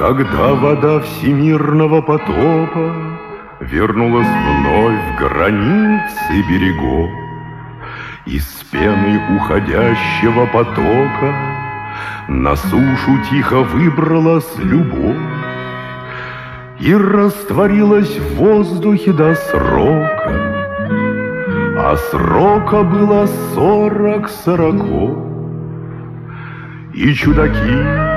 Когда вода всемирного потопа вернулась вновь в границы берегов, из пены уходящего потока на сушу тихо выбралась любовь и растворилась в воздухе до срока, а срока было 40 сороков. И чудаки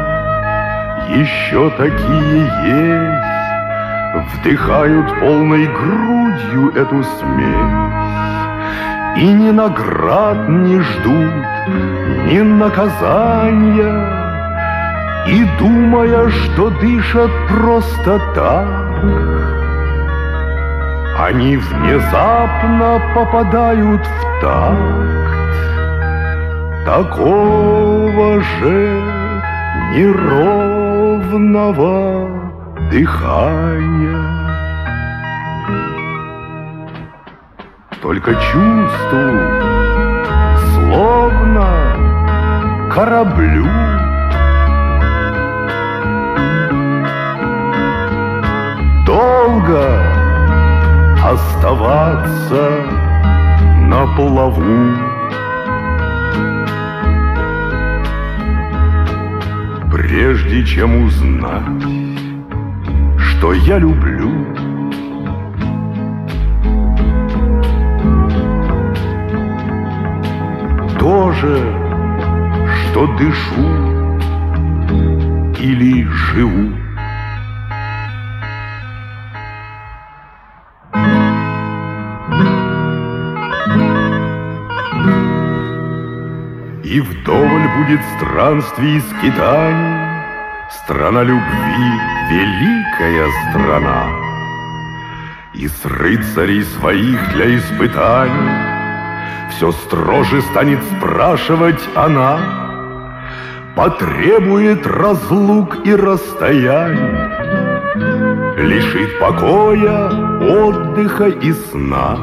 еще такие есть, вдыхают полной грудью эту смесь, и ни наград не ждут, ни наказания, и думая, что дышат просто так, они внезапно попадают в такт такого же неровного дыхания. Только чувству, словно кораблю, долго оставаться на плаву. Прежде чем узнать, что я люблю, то же, что дышу или живу. И вдоволь будет странствий и скитаний, страна любви, великая страна. И с рыцарей своих для испытаний все строже станет спрашивать она, потребует разлук и расстояний, лишит покоя, отдыха и сна.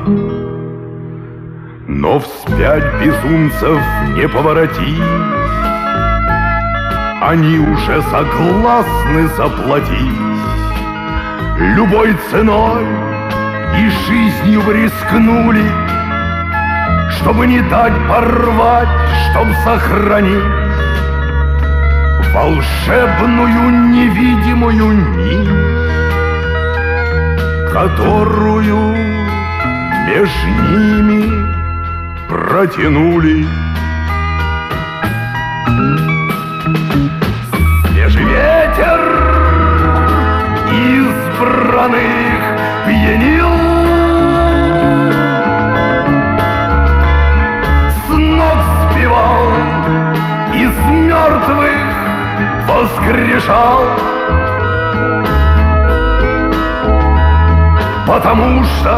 Но вспять безумцев не поворотить, они уже согласны заплатить любой ценой, и жизнью рискнули, чтобы не дать порвать, чтоб сохранить волшебную невидимую нить, которую между ними протянули. Свежий ветер избранных пьянил, с ног сбивал, из мертвых воскрешал, потому что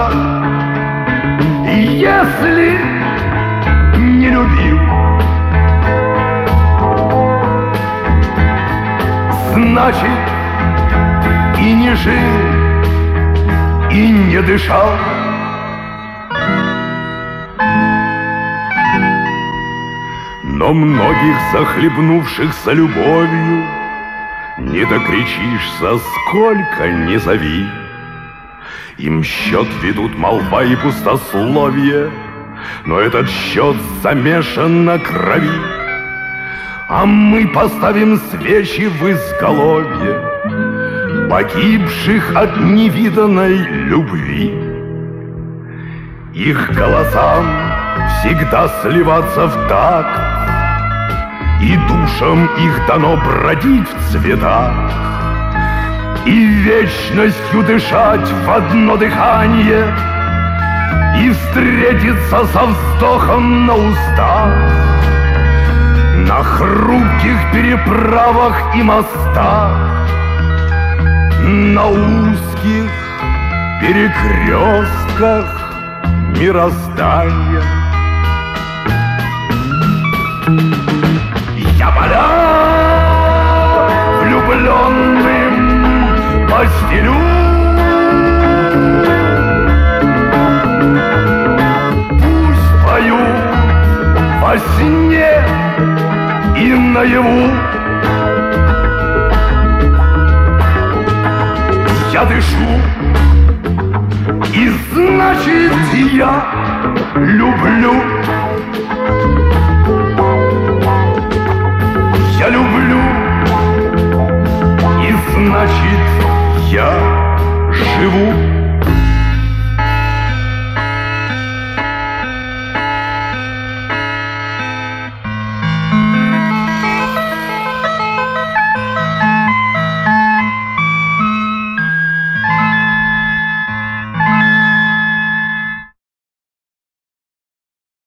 если не любил, значит и не жил, и не дышал. Но многих захлебнувшихся любовью не докричишься, сколько не зови. Им счет ведут молва и пустословие, но этот счет замешан на крови. А мы поставим свечи в изголовье погибших от невиданной любви. Их голосам всегда сливаться в такт, и душам их дано бродить в цветах, и вечностью дышать в одно дыхание, и встретиться со вздохом на устах, на хрупких переправах и мостах, на узких перекрестках мироздания. Я поля влюбленным постелю, пусть поют во сне и наяву. я дышу. И значит я люблю.